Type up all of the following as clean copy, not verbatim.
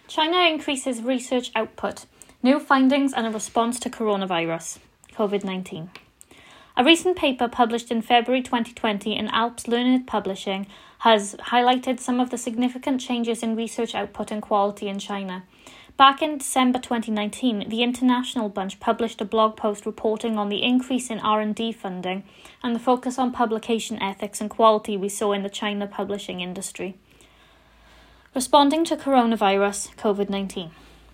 China increases research output, new findings and a response to coronavirus, COVID-19. A recent paper published in February 2020 in Alps Learned Publishing has highlighted some of the significant changes in research output and quality in China. Back in December 2019, the International Bunch published a blog post reporting on the increase in R&D funding and the focus on publication ethics and quality we saw in the China publishing industry. Responding to coronavirus, COVID-19.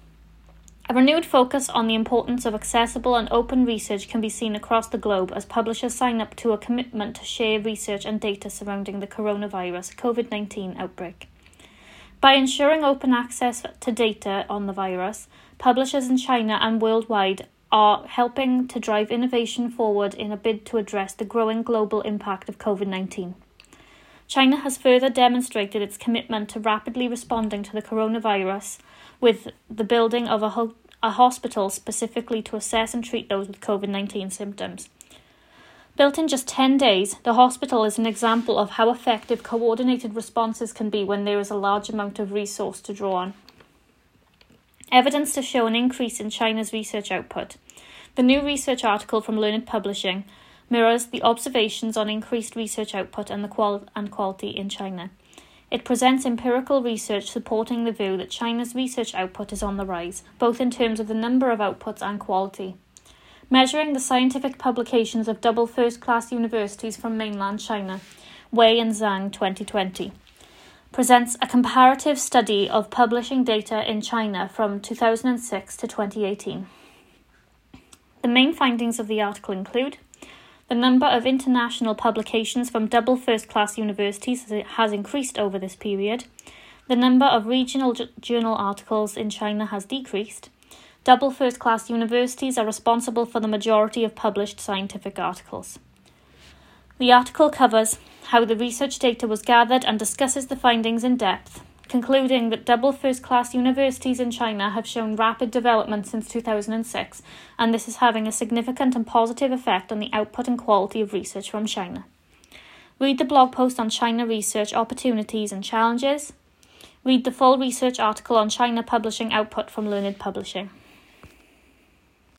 A renewed focus on the importance of accessible and open research can be seen across the globe as publishers sign up to a commitment to share research and data surrounding the coronavirus COVID-19 outbreak. By ensuring open access to data on the virus, publishers in China and worldwide are helping to drive innovation forward in a bid to address the growing global impact of COVID-19. China has further demonstrated its commitment to rapidly responding to the coronavirus with the building of a hospital specifically to assess and treat those with COVID-19 symptoms. Built in just 10 days, the hospital is an example of how effective coordinated responses can be when there is a large amount of resource to draw on. Evidence to show an increase in China's research output. The new research article from Learned Publishing mirrors the observations on increased research output and quality in China. It presents empirical research supporting the view that China's research output is on the rise, both in terms of the number of outputs and quality. Measuring the scientific publications of double first-class universities from mainland China, Wei and Zhang 2020, presents a comparative study of publishing data in China from 2006 to 2018. The main findings of the article include: the number of international publications from double first-class universities has increased over this period. The number of regional journal articles in China has decreased. Double first-class universities are responsible for the majority of published scientific articles. The article covers how the research data was gathered and discusses the findings in depth, concluding that double first-class universities in China have shown rapid development since 2006, and this is having a significant and positive effect on the output and quality of research from China. Read the blog post on China research opportunities and challenges. Read the full research article on China publishing output from Learned Publishing.